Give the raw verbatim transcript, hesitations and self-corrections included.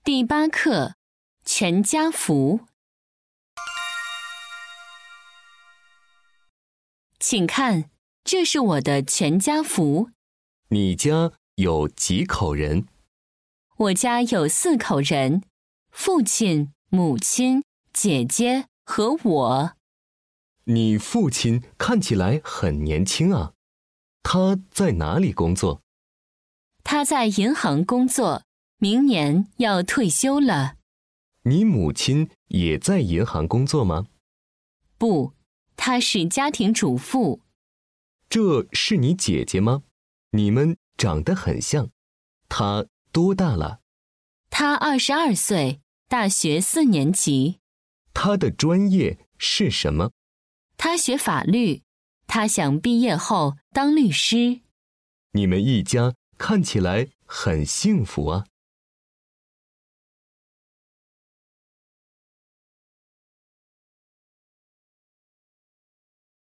第八课，全家福。请看，这是我的全家福。 你家有几口人？ 我家有四口人，父亲、母亲、姐姐和我。 你父亲看起来很年轻啊，他在哪里工作？ 他在银行工作，明年要退休了。 你母亲也在银行工作吗？ 不，她是家庭主妇。 这是你姐姐吗？你们长得很像。她多大了？ 她二十二岁，大学四年级。 她的专业是什么？ 她学法律，她想毕业后当律师。 你们一家看起来很幸福啊。